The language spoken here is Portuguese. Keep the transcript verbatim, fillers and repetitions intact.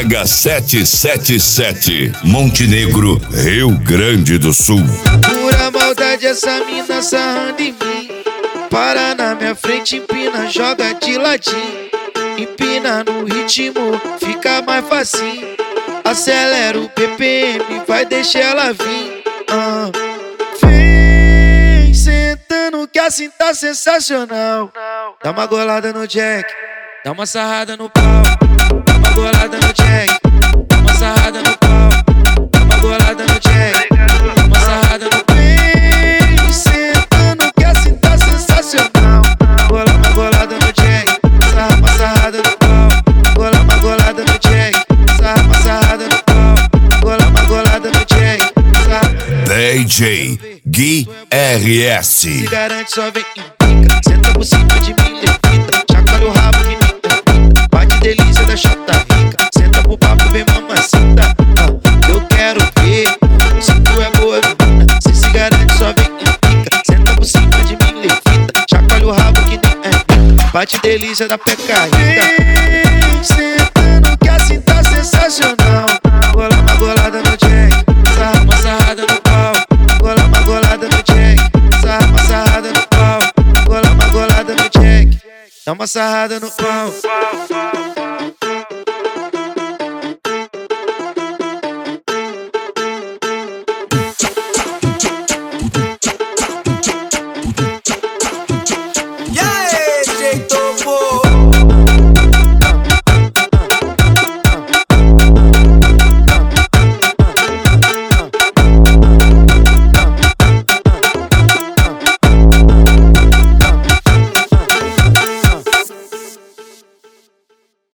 Mega setecentos e setenta e sete, Montenegro, Rio Grande do Sul. Pura maldade essa mina sarrando em mim. Para na minha frente, empina, joga de ladinho. Empina no ritmo, fica mais facinho. Acelera o B P M, vai deixar ela vir. ah. Vem sentando que assim tá sensacional. Dá uma golada no Jack, dá uma sarrada no pau. Dá uma golada no Jack, dá uma sarrada no pau. Dá uma golada no Jack, dá uma sarrada no pau. Vem sentando que assim tá sensacional. Gola uma golada no Jack, sarra uma sarrada no pau. Gola uma golada no Jack, sarra uma sarrada no pau. Gola uma golada no Jack, sarra. D J Gui R S. Se garante, só vem e pica. Senta por cima de mim, levita. Chacoalha o rabo que nem termita. Bate delícia da chata rica. Senta pro papo, vem mamacita. ah, Eu quero ver se tu é boa menina. Se se garante, só vem e pica. Senta por cima de mim, levita. Chacoalha o rabo que nem termita. Bate delícia da peca rica. Sentando que assim tá sensacional. Gola uma golada no Jack, sarra uma sarrada no pau. Gola uma golada no Jack, sarra uma sarrada no pau. Gola uma golada no Jack, dá uma sarrada no pau.